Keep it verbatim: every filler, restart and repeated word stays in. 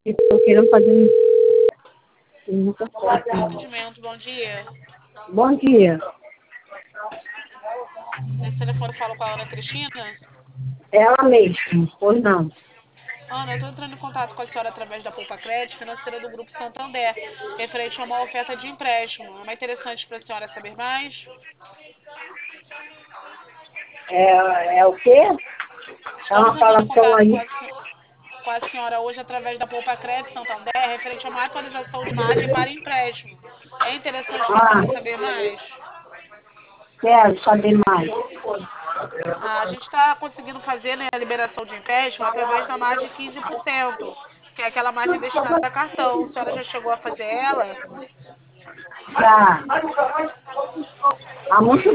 Estou querendo fazer muita foto. Atendimento, bom dia. Bom dia. Nesse telefone eu falo com a Ana Cristina. Ela mesmo, pois não. Ana, eu estou entrando em contato com a senhora através da Poupa Crédito, financeira do Grupo Santander, referente a uma oferta de empréstimo. É mais interessante para a senhora saber mais? É, é o quê? É Estamos uma entrando em falação contato com aí. a, se- com a senhora hoje através da Poupa Crédito Santander, referente a uma atualização de margem para empréstimo. É interessante para a Ah, senhora saber mais? quero saber mais. Ah, a gente está conseguindo fazer, né, a liberação de empréstimo através da margem quinze por cento, que é aquela margem destinada a cartão. A senhora já chegou a fazer ela? Já. Há muito